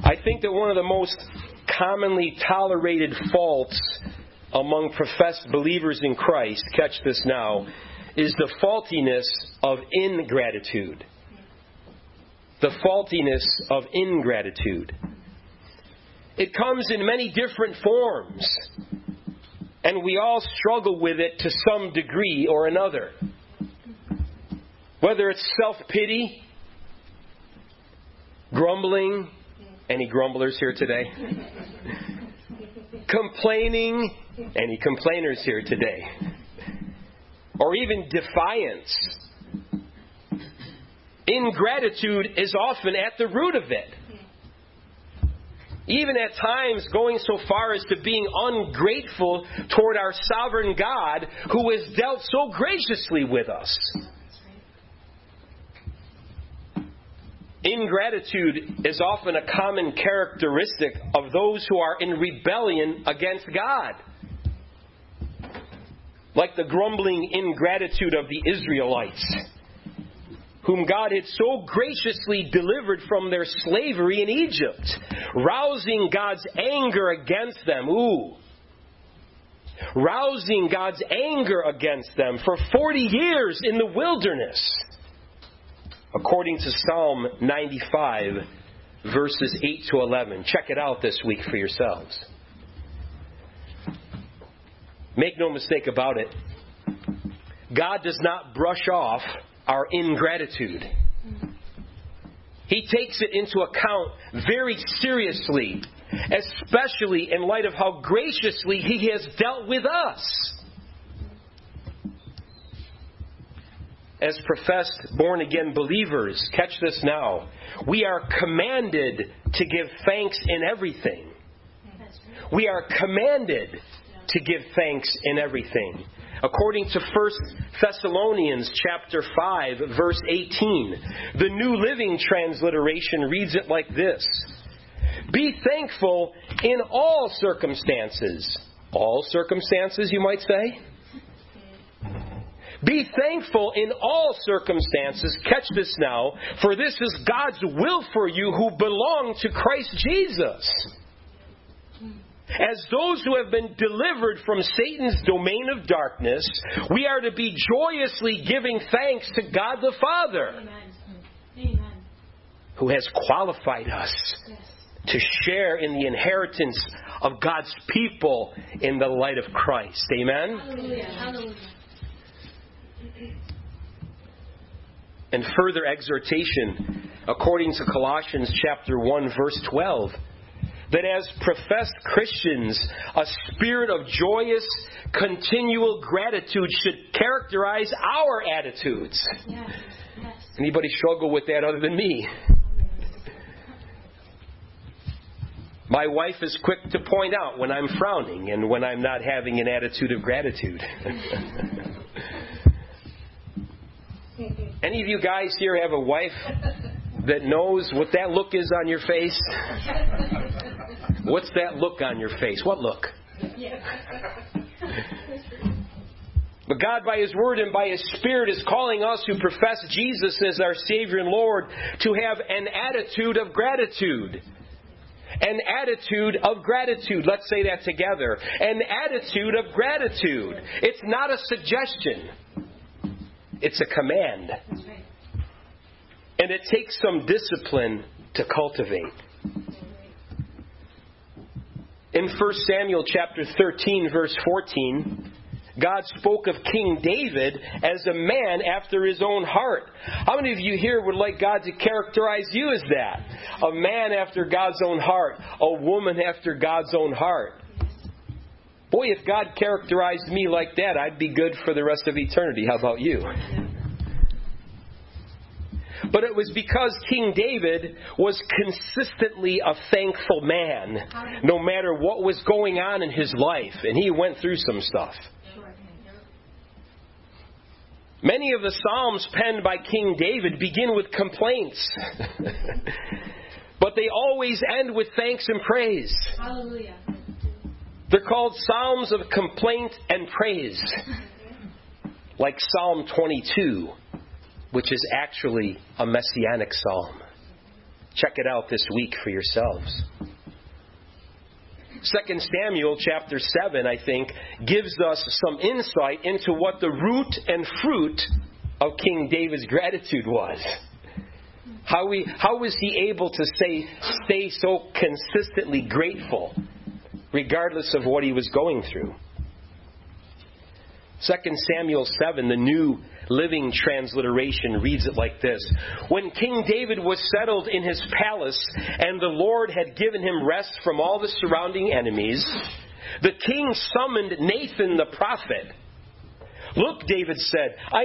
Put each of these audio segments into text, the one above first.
I think that one of the most commonly tolerated faults among professed believers in Christ, catch this now, is the faultiness of ingratitude. The faultiness of ingratitude. It comes in many different forms, and we all struggle with it to some degree or another. Whether it's self-pity, grumbling, any grumblers here today? Complaining, any complainers here today? Or even defiance. Ingratitude is often at the root of it. Even at times going so far as to being ungrateful toward our sovereign God who has dealt so graciously with us. Ingratitude is often a common characteristic of those who are in rebellion against God. Like the grumbling ingratitude of the Israelites, whom God had so graciously delivered from their slavery in Egypt, rousing God's anger against them. Rousing God's anger against them for 40 years in the wilderness. According to Psalm 95, verses 8 to 11. Check it out this week for yourselves. Make no mistake about it. God does not brush off our ingratitude. He takes it into account very seriously, especially in light of how graciously He has dealt with us. As professed born-again believers, catch this now, we are commanded to give thanks in everything. We are commanded to give thanks in everything. According to 1 Thessalonians chapter 5, verse 18, the New Living Transliteration reads it like this. Be thankful in all circumstances. All circumstances, you might say? Be thankful in all circumstances. Catch this now. For this is God's will for you who belong to Christ Jesus. As those who have been delivered from Satan's domain of darkness, we are to be joyously giving thanks to God the Father. Amen. Who has qualified us to share in the inheritance of God's people in the light of Christ. Amen? Hallelujah. Hallelujah. And further exhortation, according to Colossians chapter 1, verse 12, that as professed Christians, a spirit of joyous, continual gratitude should characterize our attitudes. Yes. Anybody struggle with that other than me? My wife is quick to point out when I'm frowning and when I'm not having an attitude of gratitude. Any of you guys here have a wife that knows what that look is on your face? What's that look on your face? What look? But God, by His Word and by His Spirit, is calling us who profess Jesus as our Savior and Lord to have an attitude of gratitude. An attitude of gratitude. Let's say that together. An attitude of gratitude. It's not a suggestion. It's a command. And it takes some discipline to cultivate. In 1 Samuel chapter 13, verse 14, God spoke of King David as a man after His own heart. How many of you here would like God to characterize you as that? A man after God's own heart. A woman after God's own heart. Boy, if God characterized me like that, I'd be good for the rest of eternity. How about you? But it was because King David was consistently a thankful man, no matter what was going on in his life. And he went through some stuff. Many of the Psalms penned by King David begin with complaints. But they always end with thanks and praise. Hallelujah. They're called Psalms of complaint and praise. Like Psalm 22, which is actually a messianic psalm. Check it out this week for yourselves. 2 Samuel chapter 7, I think, gives us some insight into what the root and fruit of King David's gratitude was. How was he able to stay so consistently grateful, regardless of what he was going through? 2 Samuel 7, the New Living Transliteration, reads it like this. When King David was settled in his palace, and the Lord had given him rest from all the surrounding enemies, the king summoned Nathan the prophet. Look, David said, I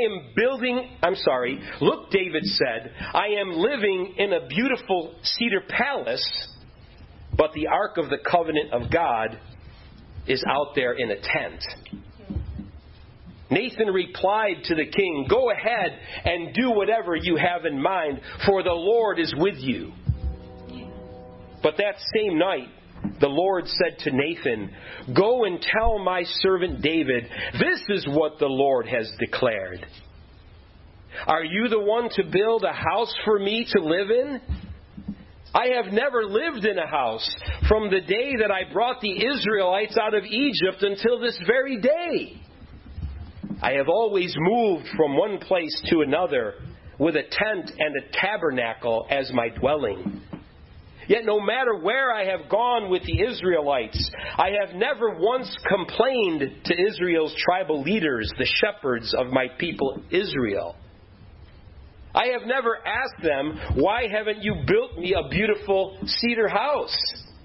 am living in a beautiful cedar palace, but the Ark of the Covenant of God is out there in a tent. Nathan replied to the king, Go ahead and do whatever you have in mind, for the Lord is with you. But that same night, the Lord said to Nathan, Go and tell my servant David, this is what the Lord has declared. Are you the one to build a house for me to live in? I have never lived in a house from the day that I brought the Israelites out of Egypt until this very day. I have always moved from one place to another with a tent and a tabernacle as my dwelling. Yet no matter where I have gone with the Israelites, I have never once complained to Israel's tribal leaders, the shepherds of my people Israel. I have never asked them, Why haven't you built me a beautiful cedar house?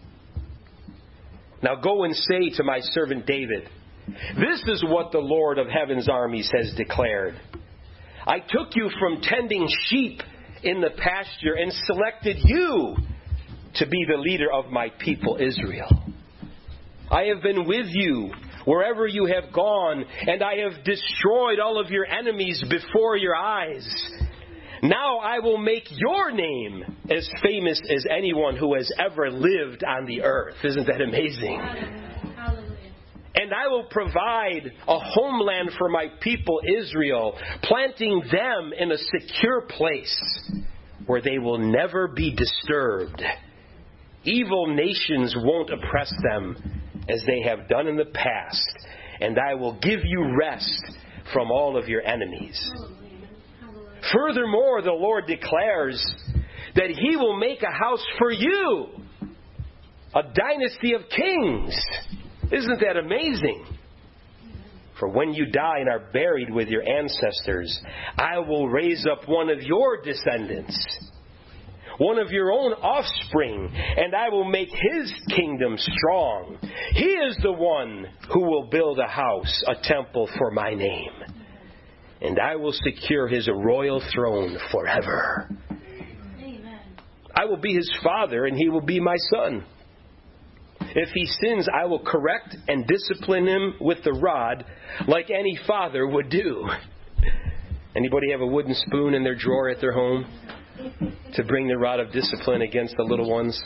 Now go and say to my servant David, This is what the Lord of heaven's armies has declared. I took you from tending sheep in the pasture and selected you to be the leader of my people Israel. I have been with you wherever you have gone, and I have destroyed all of your enemies before your eyes. Now I will make your name as famous as anyone who has ever lived on the earth. Isn't that amazing? And I will provide a homeland for my people Israel, planting them in a secure place where they will never be disturbed. Evil nations won't oppress them as they have done in the past, and I will give you rest from all of your enemies. Furthermore, the Lord declares that He will make a house for you, a dynasty of kings. Isn't that amazing? For when you die and are buried with your ancestors, I will raise up one of your descendants, one of your own offspring, and I will make his kingdom strong. He is the one who will build a house, a temple for my name. And I will secure his royal throne forever. Amen. I will be his father, and he will be my son. If he sins, I will correct and discipline him with the rod, like any father would do. Anybody have a wooden spoon in their drawer at their home to bring the rod of discipline against the little ones?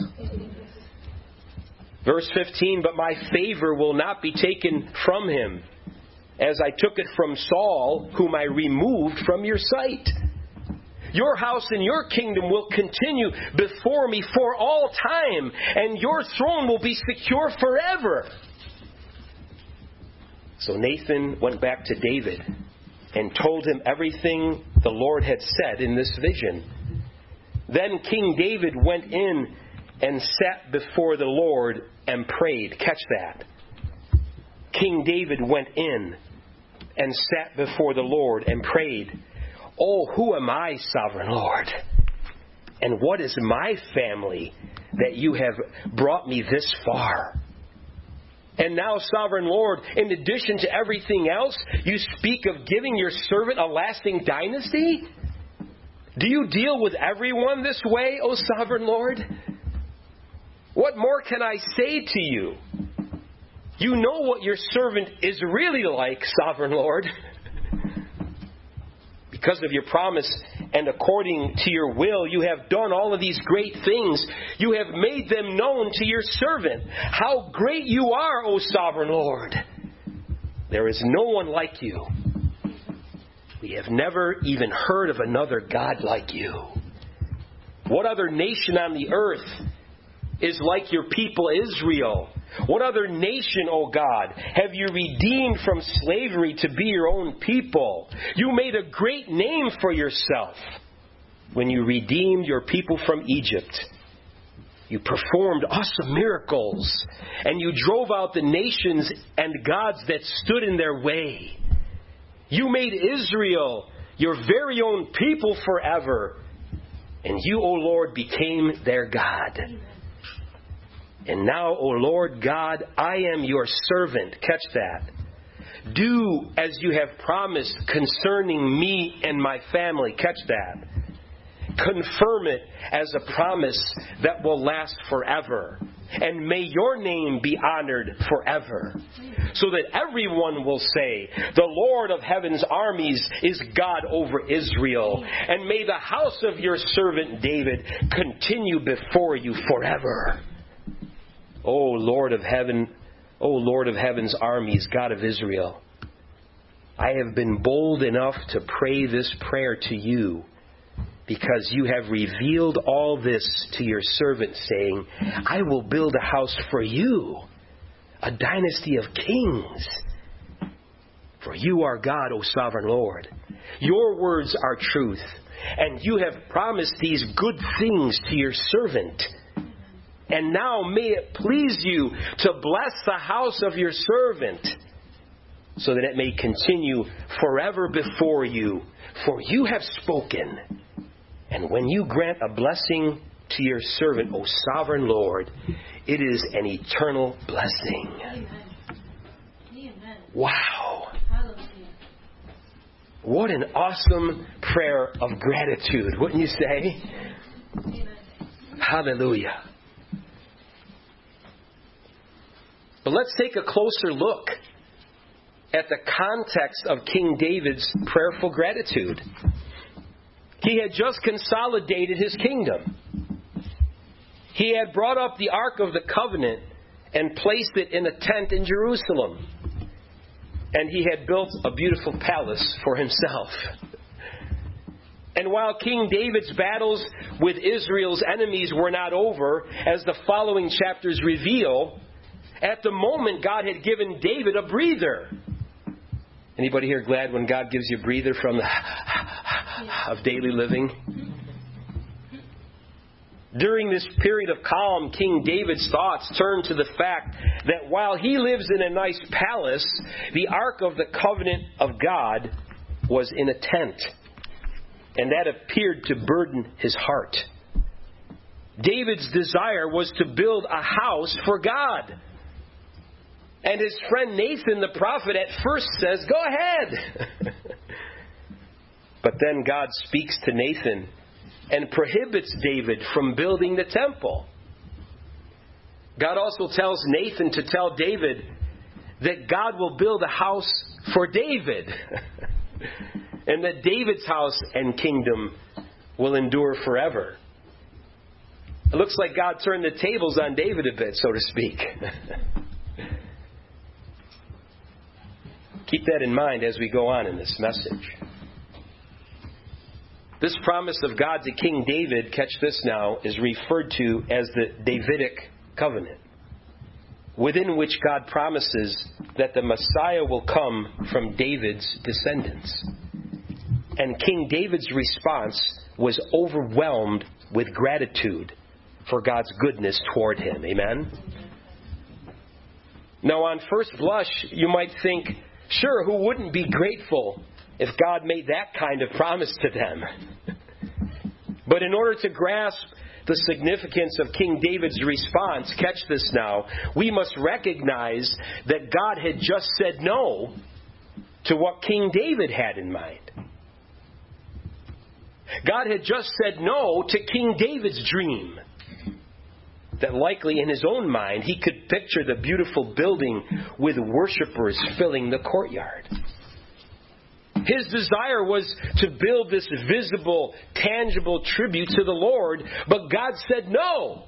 Verse 15, but my favor will not be taken from him, as I took it from Saul, whom I removed from your sight. Your house and your kingdom will continue before me for all time, and your throne will be secure forever. So Nathan went back to David and told him everything the Lord had said in this vision. Then King David went in and sat before the Lord and prayed. Catch that. King David went in and sat before the Lord and prayed, Oh, who am I, sovereign Lord? And what is my family that you have brought me this far? And now, sovereign Lord, in addition to everything else, you speak of giving your servant a lasting dynasty? Do you deal with everyone this way, O sovereign Lord? What more can I say to you? You know what your servant is really like, sovereign Lord. Because of your promise and according to your will, you have done all of these great things. You have made them known to your servant. How great you are, O sovereign Lord. There is no one like you. We have never even heard of another God like you. What other nation on the earth is like your people Israel? What other nation, O God, have you redeemed from slavery to be your own people? You made a great name for yourself when you redeemed your people from Egypt. You performed awesome miracles, and you drove out the nations and gods that stood in their way. You made Israel your very own people forever, and you, O Lord, became their God. And now, O Lord God, I am your servant. Catch that. Do as you have promised concerning me and my family. Catch that. Confirm it as a promise that will last forever. And may your name be honored forever, so that everyone will say, the Lord of heaven's armies is God over Israel. And may the house of your servant David continue before you forever. O Lord of heaven, O Lord of heaven's armies, God of Israel, I have been bold enough to pray this prayer to you, because you have revealed all this to your servant, saying, I will build a house for you, a dynasty of kings. For you are God, O sovereign Lord. Your words are truth, and you have promised these good things to your servant. And now may it please you to bless the house of your servant, so that it may continue forever before you. For you have spoken. And when you grant a blessing to your servant, O sovereign Lord, it is an eternal blessing. Amen. Amen. Wow. Hallelujah. What an awesome prayer of gratitude, wouldn't you say? Amen. Hallelujah. But let's take a closer look at the context of King David's prayerful gratitude. He had just consolidated his kingdom. He had brought up the Ark of the Covenant and placed it in a tent in Jerusalem. And he had built a beautiful palace for himself. And while King David's battles with Israel's enemies were not over, as the following chapters reveal, at the moment God had given David a breather. Anybody here glad when God gives you a breather from the of daily living? During this period of calm, King David's thoughts turned to the fact that while he lives in a nice palace, the Ark of the Covenant of God was in a tent. And that appeared to burden his heart. David's desire was to build a house for God. And his friend Nathan the prophet at first says, go ahead. But then God speaks to Nathan and prohibits David from building the temple. God also tells Nathan to tell David that God will build a house for David. And that David's house and kingdom will endure forever. It looks like God turned the tables on David a bit, so to speak. Keep that in mind as we go on in this message. This promise of God to King David, catch this now, is referred to as the Davidic covenant, within which God promises that the Messiah will come from David's descendants. And King David's response was overwhelmed with gratitude for God's goodness toward him. Amen? Now, on first blush, you might think, sure, who wouldn't be grateful if God made that kind of promise to them? But in order to grasp the significance of King David's response, catch this now, we must recognize that God had just said no to what King David had in mind. God had just said no to King David's dream. That likely in his own mind he could picture the beautiful building with worshipers filling the courtyard. His desire was to build this visible, tangible tribute to the Lord, but God said no.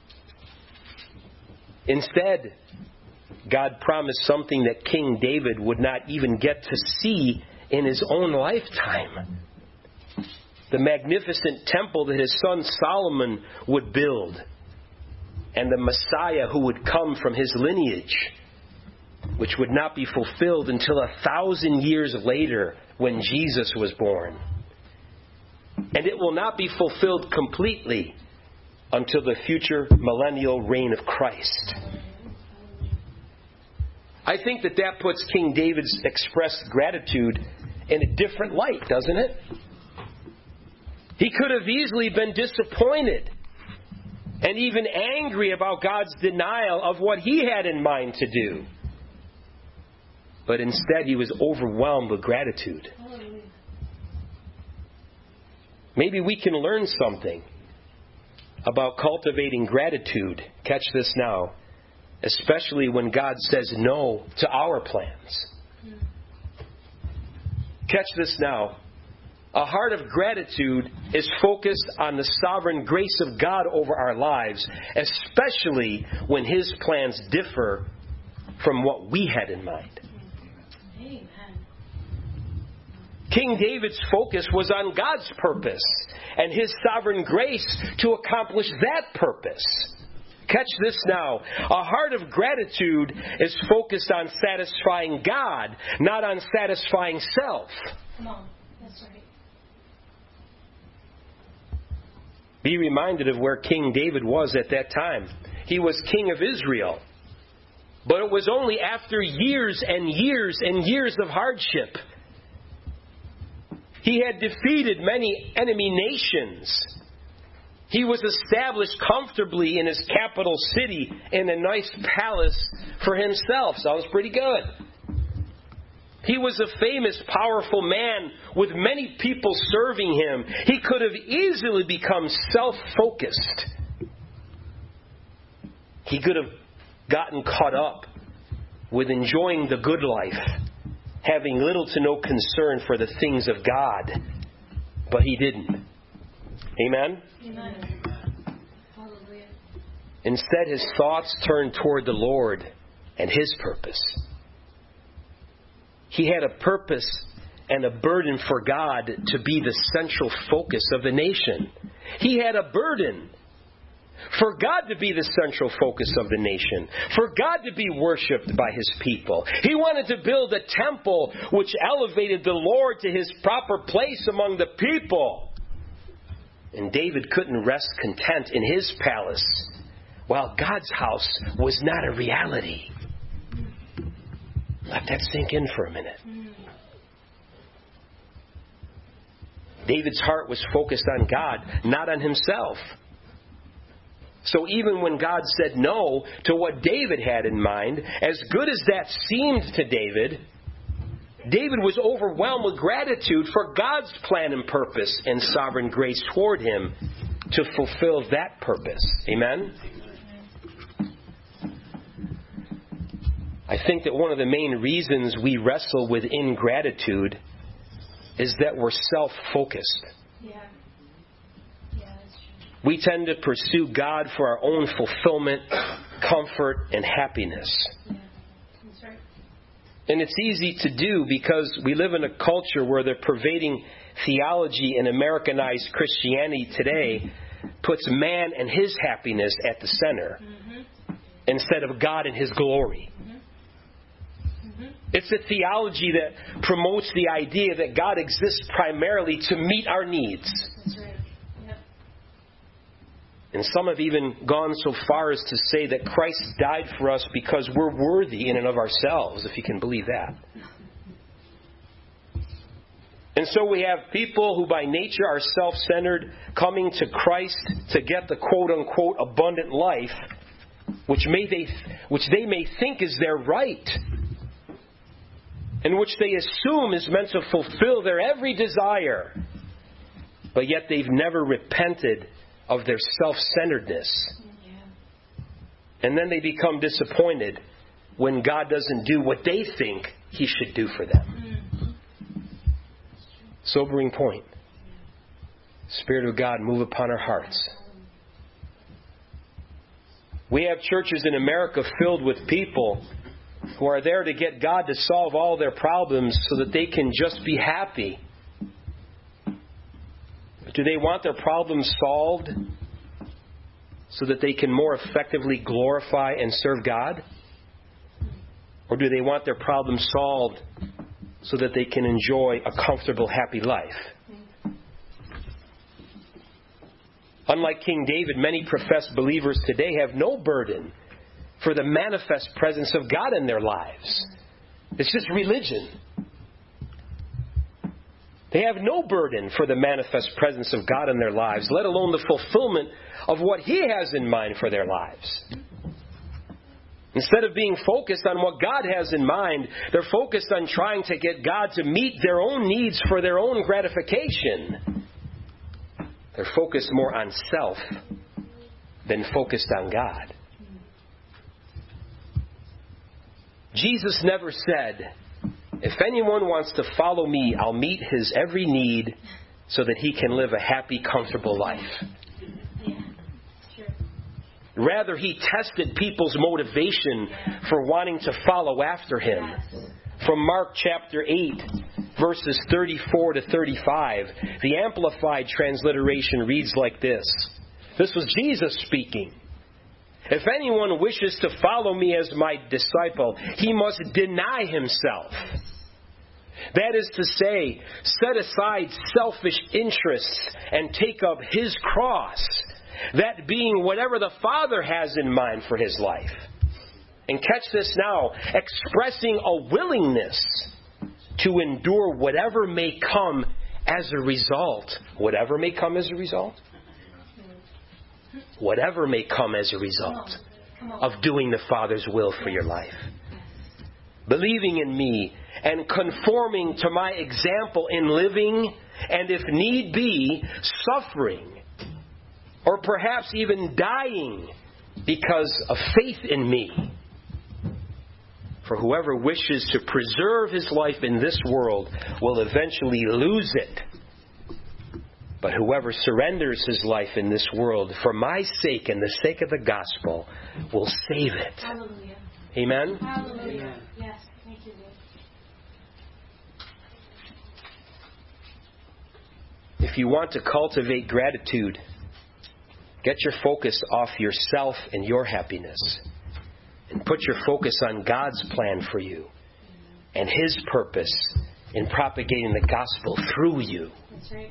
Instead, God promised something that King David would not even get to see in his own lifetime. the magnificent temple that his son Solomon would build, and the Messiah who would come from his lineage, which would not be fulfilled until 1,000 years later when Jesus was born. And it will not be fulfilled completely until the future millennial reign of Christ. I think that puts King David's expressed gratitude in a different light, doesn't it? He could have easily been disappointed and even angry about God's denial of what he had in mind to do. But instead, he was overwhelmed with gratitude. Maybe we can learn something about cultivating gratitude. Catch this now. Especially when God says no to our plans. Catch this now. A heart of gratitude is focused on the sovereign grace of God over our lives, especially when His plans differ from what we had in mind. Amen. King David's focus was on God's purpose and His sovereign grace to accomplish that purpose. Catch this now. A heart of gratitude is focused on satisfying God, not on satisfying self. Come on. That's right. Be reminded of where King David was at that time. He was king of Israel. But it was only after years and years and years of hardship. He had defeated many enemy nations. He was established comfortably in his capital city in a nice palace for himself. Sounds pretty good. He was a famous, powerful man with many people serving him. He could have easily become self-focused. He could have gotten caught up with enjoying the good life, having little to no concern for the things of God. But he didn't. Amen? Amen. Hallelujah. Instead, his thoughts turned toward the Lord and His purpose. He had a purpose and a burden for God to be the central focus of the nation. He had a burden for God to be the central focus of the nation, for God to be worshipped by His people. He wanted to build a temple which elevated the Lord to His proper place among the people. And David couldn't rest content in his palace while God's house was not a reality. Let that sink in for a minute. David's heart was focused on God, not on himself. So even when God said no to what David had in mind, as good as that seemed to David, David was overwhelmed with gratitude for God's plan and purpose and sovereign grace toward him to fulfill that purpose. Amen? I think that one of the main reasons we wrestle with ingratitude is that we're self-focused. Yeah. Yeah, that's true. We tend to pursue God for our own fulfillment, comfort, and happiness. Yeah, that's right. And it's easy to do because we live in a culture where the pervading theology and Americanized Christianity today puts man and his happiness at the center instead of God and His glory. It's a theology that promotes the idea that God exists primarily to meet our needs. That's right. Yep. And some have even gone so far as to say that Christ died for us because we're worthy in and of ourselves, if you can believe that. And so we have people who by nature are self-centered coming to Christ to get the quote-unquote abundant life, which they may think is their right, and which they assume is meant to fulfill their every desire. But yet they've never repented of their self-centeredness. Yeah. And then they become disappointed when God doesn't do what they think He should do for them. Sobering point. Spirit of God, move upon our hearts. We have churches in America filled with people who are there to get God to solve all their problems so that they can just be happy. Do they want their problems solved so that they can more effectively glorify and serve God? Or do they want their problems solved so that they can enjoy a comfortable, happy life? Unlike King David, many professed believers today have no burden for the manifest presence of God in their lives. It's just religion. They have no burden for the manifest presence of God in their lives, let alone the fulfillment of what He has in mind for their lives. Instead of being focused on what God has in mind, they're focused on trying to get God to meet their own needs for their own gratification. They're focused more on self than focused on God. Jesus never said, if anyone wants to follow me, I'll meet his every need so that he can live a happy, comfortable life. Yeah, sure. Rather, He tested people's motivation for wanting to follow after Him. Yes. From Mark chapter 8, verses 34 to 35, the Amplified transliteration reads like this. This was Jesus speaking. If anyone wishes to follow me as my disciple, he must deny himself. That is to say, set aside selfish interests and take up his cross, that being whatever the Father has in mind for his life. And catch this now, expressing a willingness to endure whatever may come as a result. Whatever may come as a result? Whatever may come as a result of doing the Father's will for your life. Believing in me and conforming to my example in living and, if need be, suffering or perhaps even dying because of faith in me. For whoever wishes to preserve his life in this world will eventually lose it. But whoever surrenders his life in this world for my sake and the sake of the gospel will save it. Hallelujah. Amen? Hallelujah. Yes. Thank you, Lord. If you want to cultivate gratitude, get your focus off yourself and your happiness. And put your focus on God's plan for you and His purpose in propagating the gospel through you. That's right.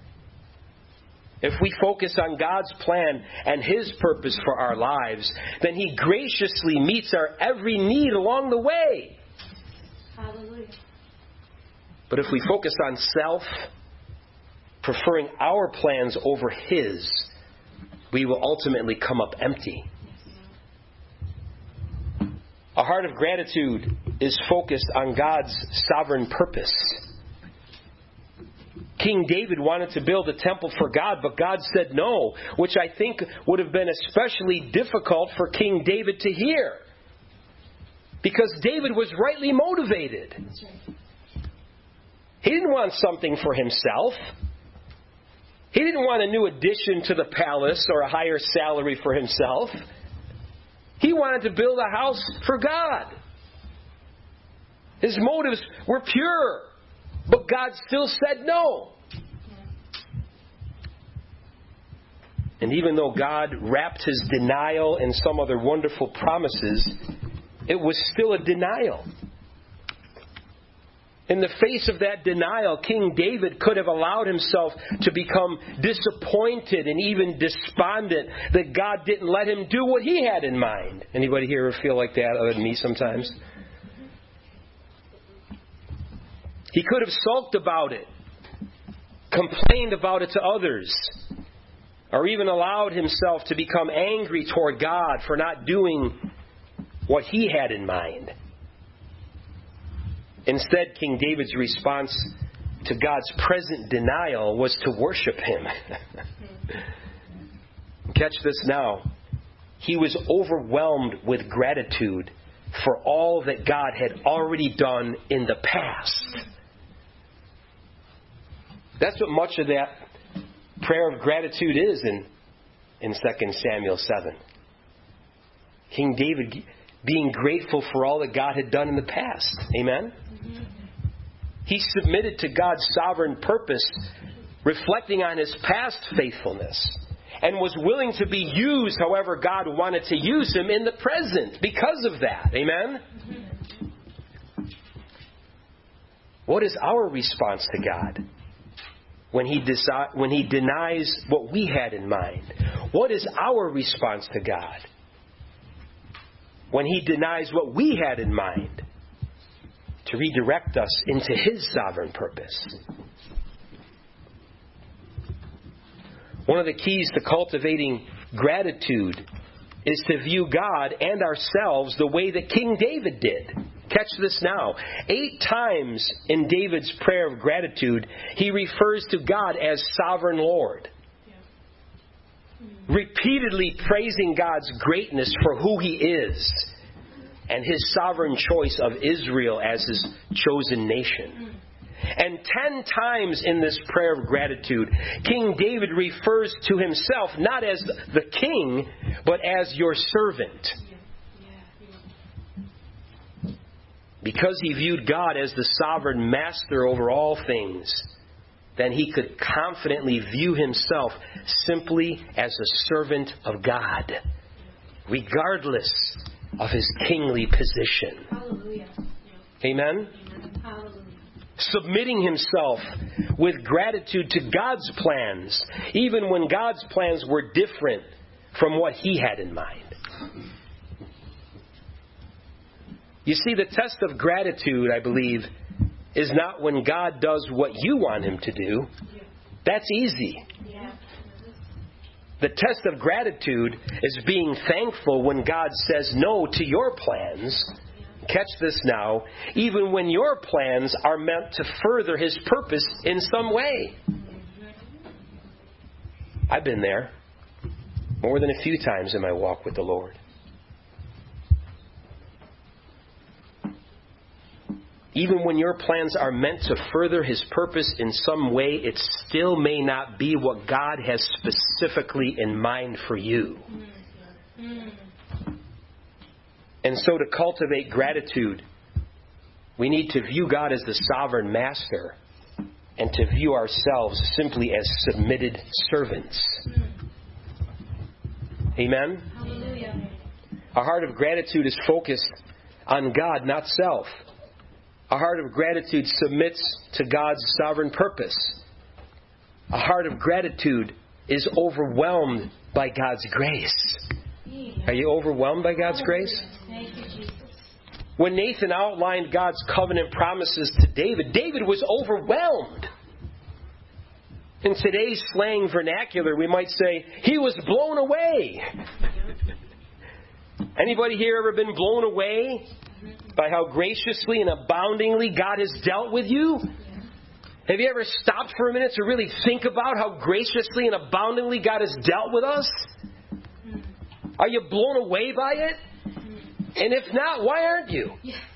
If we focus on God's plan and His purpose for our lives, then He graciously meets our every need along the way. Hallelujah. But if we focus on self, preferring our plans over His, we will ultimately come up empty. A heart of gratitude is focused on God's sovereign purpose. King David wanted to build a temple for God, but God said no, which I think would have been especially difficult for King David to hear. Because David was rightly motivated. That's right. He didn't want something for himself. He didn't want a new addition to the palace or a higher salary for himself. He wanted to build a house for God. His motives were pure, but God still said no. And even though God wrapped His denial in some other wonderful promises, it was still a denial. In the face of that denial, King David could have allowed himself to become disappointed and even despondent that God didn't let him do what he had in mind. Anybody here ever feel like that other than me sometimes? He could have sulked about it, complained about it to others, or even allowed himself to become angry toward God for not doing what he had in mind. Instead, King David's response to God's present denial was to worship Him. Catch this now. He was overwhelmed with gratitude for all that God had already done in the past. That's what much of that prayer of gratitude is in 2 Samuel 7. King David being grateful for all that God had done in the past. Amen? He submitted to God's sovereign purpose reflecting on his past faithfulness, and was willing to be used however God wanted to use him in the present because of that. Amen? What is our response to God when He denies what we had in mind? What is our response to God when He denies what we had in mind to redirect us into His sovereign purpose? One of the keys to cultivating gratitude is to view God and ourselves the way that King David did. Catch this now. 8 times in David's prayer of gratitude, he refers to God as Sovereign Lord. Repeatedly praising God's greatness for who He is and His sovereign choice of Israel as His chosen nation. And 10 times in this prayer of gratitude, King David refers to himself not as the king, but as your servant. Because he viewed God as the sovereign master over all things, then he could confidently view himself simply as a servant of God, regardless of his kingly position. Hallelujah. Amen? Hallelujah. Submitting himself with gratitude to God's plans, even when God's plans were different from what he had in mind. You see, the test of gratitude, I believe, is not when God does what you want Him to do. That's easy. The test of gratitude is being thankful when God says no to your plans. Catch this now. Even when your plans are meant to further His purpose in some way. I've been there more than a few times in my walk with the Lord. Even when your plans are meant to further His purpose in some way, it still may not be what God has specifically in mind for you. And so to cultivate gratitude, we need to view God as the sovereign master and to view ourselves simply as submitted servants. Amen? Hallelujah. A heart of gratitude is focused on God, not self. A heart of gratitude submits to God's sovereign purpose. A heart of gratitude is overwhelmed by God's grace. Are you overwhelmed by God's grace? Thank you, Jesus. When Nathan outlined God's covenant promises to David, David was overwhelmed. In today's slang vernacular, we might say, he was blown away. Anybody here ever been blown away by how graciously and aboundingly God has dealt with you? Have you ever stopped for a minute to really think about how graciously and aboundingly God has dealt with us? Are you blown away by it? And if not, why aren't you?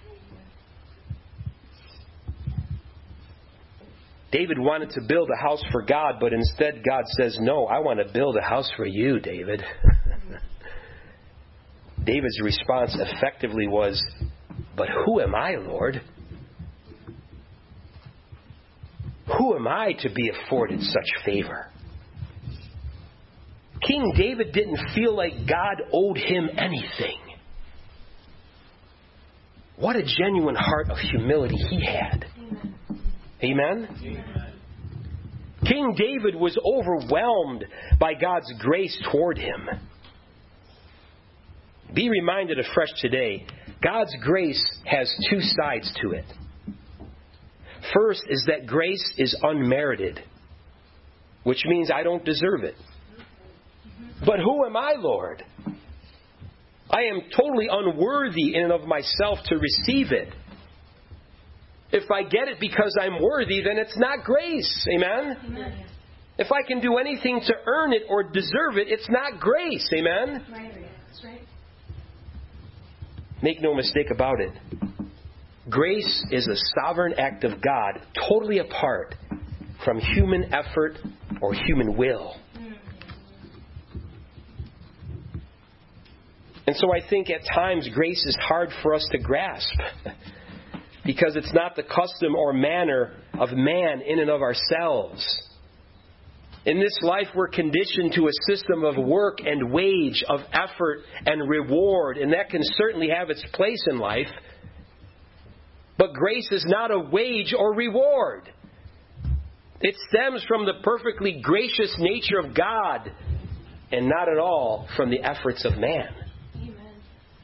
David wanted to build a house for God, but instead God says, no, I want to build a house for you, David. David's response effectively was, but who am I, Lord? Who am I to be afforded such favor? King David didn't feel like God owed him anything. What a genuine heart of humility he had. Amen? Amen? King David was overwhelmed by God's grace toward him. Be reminded afresh today, God's grace has 2 sides to it. First is that grace is unmerited, which means I don't deserve it. But who am I, Lord? I am totally unworthy in and of myself to receive it. If I get it because I'm worthy, then it's not grace. Amen? Amen. If I can do anything to earn it or deserve it, it's not grace. Amen? Right. That's right. Make no mistake about it. Grace is a sovereign act of God, totally apart from human effort or human will. And so I think at times grace is hard for us to grasp because it's not the custom or manner of man in and of ourselves. In this life, we're conditioned to a system of work and wage, of effort and reward, and that can certainly have its place in life. But grace is not a wage or reward. It stems from the perfectly gracious nature of God and not at all from the efforts of man. Amen.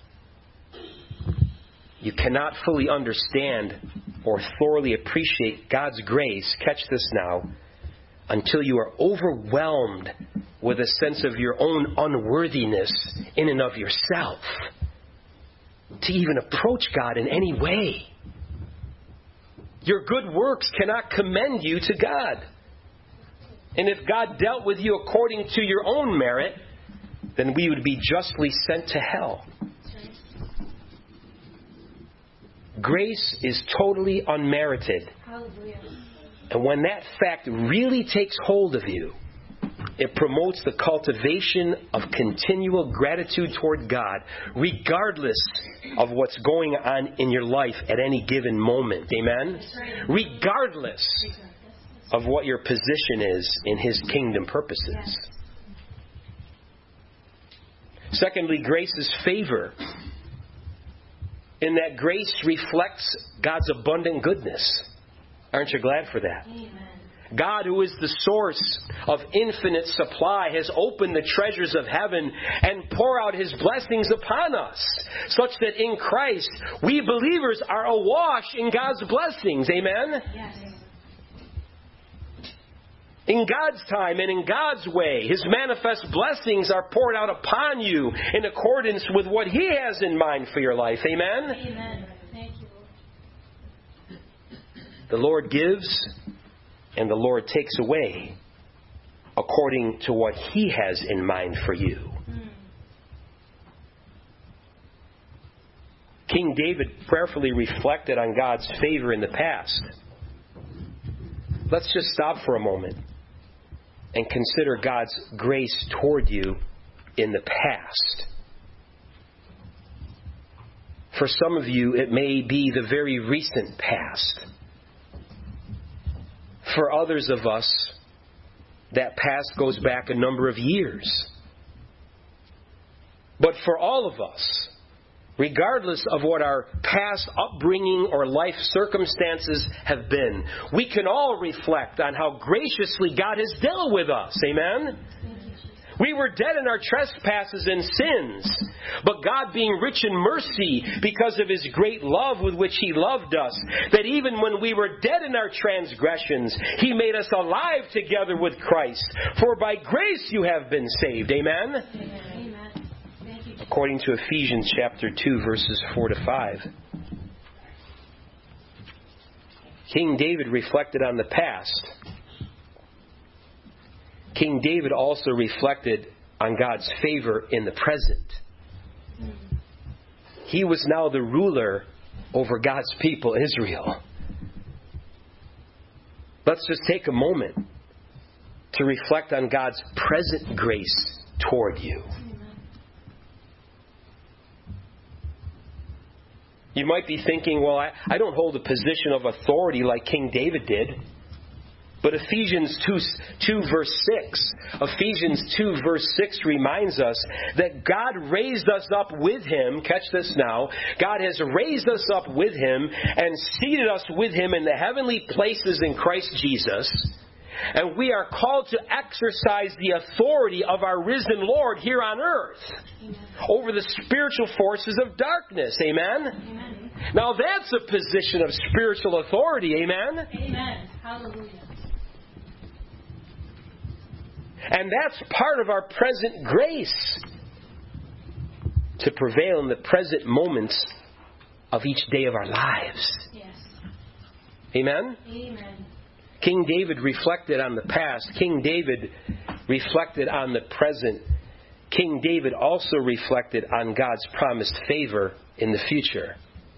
You cannot fully understand or thoroughly appreciate God's grace, catch this now, until you are overwhelmed with a sense of your own unworthiness in and of yourself to even approach God in any way. Your good works cannot commend you to God. And if God dealt with you according to your own merit, then we would be justly sent to hell. Grace is totally unmerited. Hallelujah. And when that fact really takes hold of you, it promotes the cultivation of continual gratitude toward God, regardless of what's going on in your life at any given moment. Amen? Regardless of what your position is in His kingdom purposes. Secondly, grace is favor, in that grace reflects God's abundant goodness. Aren't you glad for that? Amen. God, who is the source of infinite supply, has opened the treasures of heaven and poured out His blessings upon us, such that in Christ we believers are awash in God's blessings. Amen? Yes. In God's time and in God's way, His manifest blessings are poured out upon you in accordance with what He has in mind for your life. Amen? Amen. Thank you, Lord. The Lord gives and the Lord takes away according to what He has in mind for you. King David prayerfully reflected on God's favor in the past. Let's just stop for a moment and consider God's grace toward you in the past. For some of you, it may be the very recent past. For others of us, that past goes back a number of years. But for all of us, regardless of what our past upbringing or life circumstances have been, we can all reflect on how graciously God has dealt with us. Amen? We were dead in our trespasses and sins, but God, being rich in mercy because of His great love with which He loved us, that even when we were dead in our transgressions, He made us alive together with Christ. For by grace you have been saved. Amen? Amen. Thank you. According to Ephesians chapter 2, verses 4 to 5. King David reflected on the past. King David also reflected on God's favor in the present. He was now the ruler over God's people, Israel. Let's just take a moment to reflect on God's present grace toward you. You might be thinking, well, I don't hold a position of authority like King David did. But Ephesians 2 verse 6, Ephesians 2 verse 6 reminds us that God raised us up with Him. Catch this now. God has raised us up with Him and seated us with Him in the heavenly places in Christ Jesus. And we are called to exercise the authority of our risen Lord here on earth. Amen. Over the spiritual forces of darkness. Amen? Amen. Now that's a position of spiritual authority. Amen? Amen. Hallelujah. And that's part of our present grace, to prevail in the present moments of each day of our lives. Yes. Amen? Amen. King David reflected on the past. King David reflected on the present. King David also reflected on God's promised favor in the future.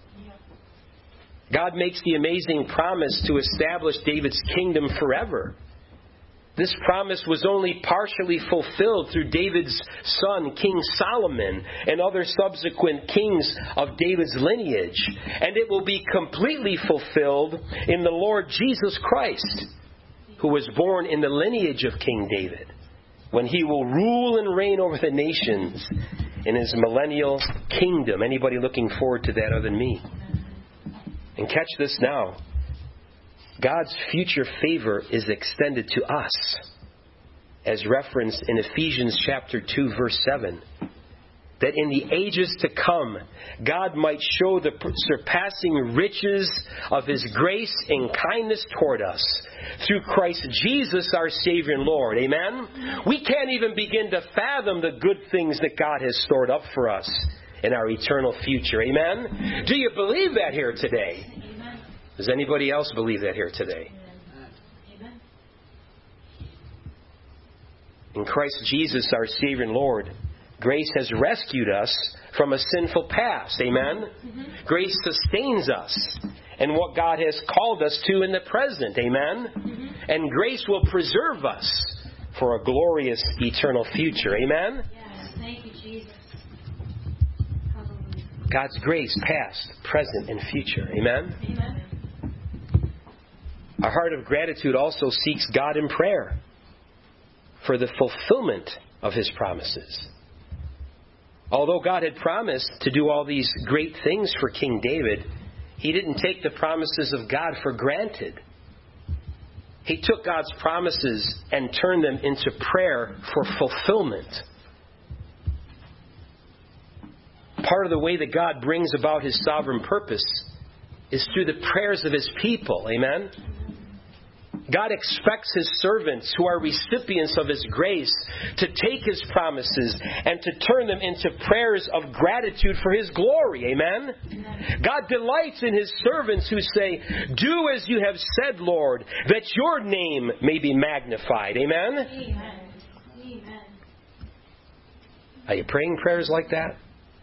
God makes the amazing promise to establish David's kingdom forever. This promise was only partially fulfilled through David's son, King Solomon, and other subsequent kings of David's lineage. And it will be completely fulfilled in the Lord Jesus Christ. who was born in the lineage of King David, when he will rule and reign over the nations in his millennial kingdom. Anybody looking forward to that other than me? And catch this now. God's future favor is extended to us, as referenced in Ephesians chapter 2, verse 7. That in the ages to come, God might show the surpassing riches of His grace and kindness toward us through Christ Jesus our Savior and Lord. Amen? We can't even begin to fathom the good things that God has stored up for us in our eternal future. Amen? Do you believe that here today? Amen. Does anybody else believe that here today? Amen. In Christ Jesus our Savior and Lord, grace has rescued us from a sinful past. Amen? Grace sustains us in what God has called us to in the present. Amen? And grace will preserve us for a glorious eternal future. Amen? Yes. Thank you, Jesus. Hallelujah. God's grace, past, present, and future. Amen? Amen. Our heart of gratitude also seeks God in prayer for the fulfillment of His promises. Although God had promised to do all these great things for King David, he didn't take the promises of God for granted. He took God's promises and turned them into prayer for fulfillment. Part of the way that God brings about His sovereign purpose is through the prayers of His people. Amen? God expects His servants who are recipients of His grace to take His promises and to turn them into prayers of gratitude for His glory. Amen? God delights in His servants who say, "Do as you have said, Lord, that your name may be magnified." Amen? Amen. Amen. Are you praying prayers like that?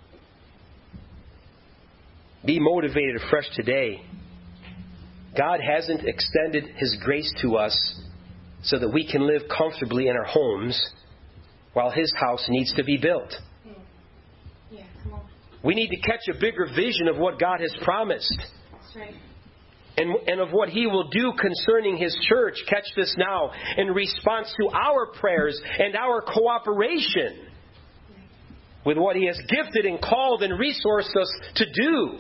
Be motivated afresh today. God hasn't extended His grace to us so that we can live comfortably in our homes while His house needs to be built. Yeah, come on. We need to catch a bigger vision of what God has promised That's right. and of what He will do concerning His church. Catch this now. In response to our prayers and our cooperation with what He has gifted and called and resourced us to do.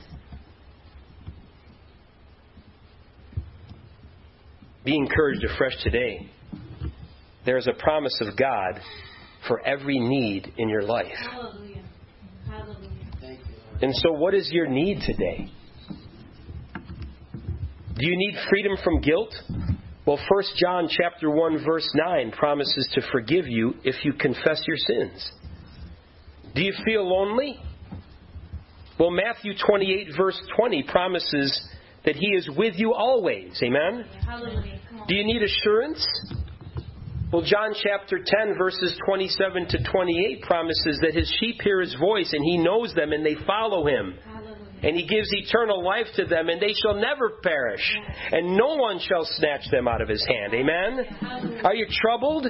Be encouraged afresh today. There is a promise of God for every need in your life. Hallelujah. Hallelujah. Thank you, Lord. And so what is your need today? Do you need freedom from guilt? Well, 1 John chapter 1 verse 9 promises to forgive you if you confess your sins. Do you feel lonely? Well, Matthew 28 verse 20 promises that He is with you always. Amen? Hallelujah. Come on. Do you need assurance? Well, John chapter 10 verses 27 to 28 promises that His sheep hear His voice and He knows them and they follow Him. Hallelujah. And He gives eternal life to them and they shall never perish. And no one shall snatch them out of His hand. Amen? Hallelujah. Are you troubled?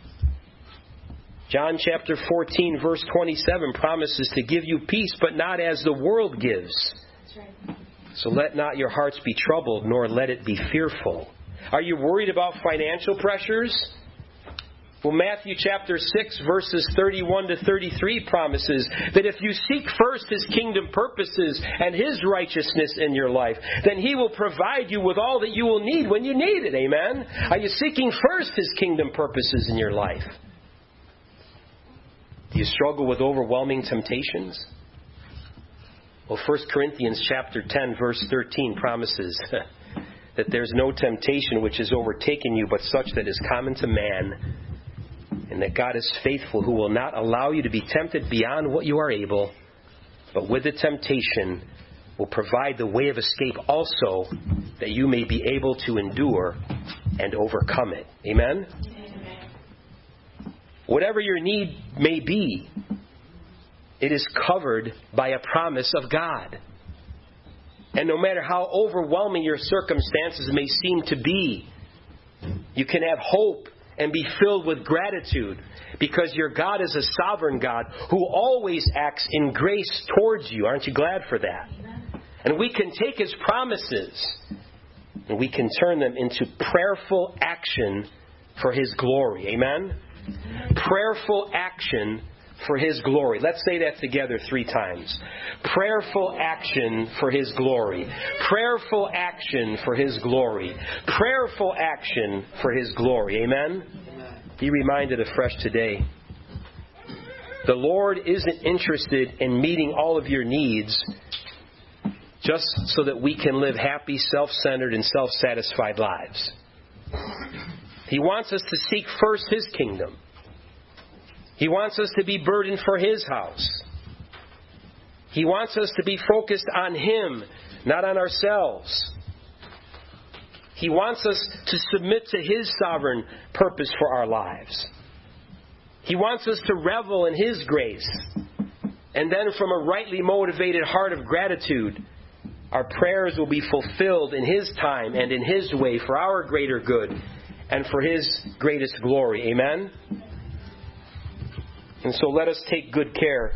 John chapter 14 verse 27 promises to give you peace, but not as the world gives. That's right. So let not your hearts be troubled, nor let it be fearful. Are you worried about financial pressures? Well, Matthew chapter 6, verses 31 to 33 promises that if you seek first His kingdom purposes and His righteousness in your life, then He will provide you with all that you will need when you need it. Amen? Are you seeking first His kingdom purposes in your life? Do you struggle with overwhelming temptations? Well, 1 Corinthians chapter 10, verse 13 promises that there's no temptation which has overtaken you but such that is common to man, and that God is faithful, who will not allow you to be tempted beyond what you are able, but with the temptation will provide the way of escape also, that you may be able to endure and overcome it. Amen? Amen. Whatever your need may be, it is covered by a promise of God. And no matter how overwhelming your circumstances may seem to be, you can have hope and be filled with gratitude, because your God is a sovereign God who always acts in grace towards you. Aren't you glad for that? Amen. And we can take His promises And we can turn them into prayerful action for His glory. Amen? Prayerful action for His glory. Let's say that together 3 times. Prayerful action for His glory. Prayerful action for His glory. Prayerful action for His glory. Amen? Be reminded afresh today. The Lord isn't interested in meeting all of your needs just so that we can live happy, self-centered, and self-satisfied lives. He wants us to seek first His kingdom. He wants us to be burdened for His house. He wants us to be focused on Him, not on ourselves. He wants us to submit to His sovereign purpose for our lives. He wants us to revel in His grace. And then from a rightly motivated heart of gratitude, our prayers will be fulfilled in His time and in His way for our greater good and for His greatest glory. Amen? And so let us take good care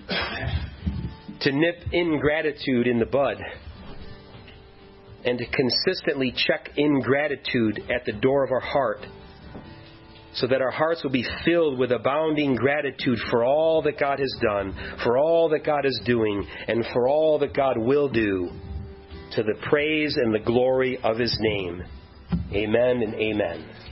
to nip ingratitude in the bud and to consistently check ingratitude at the door of our heart so that our hearts will be filled with abounding gratitude for all that God has done, for all that God is doing, and for all that God will do, to the praise and the glory of His name. Amen and amen.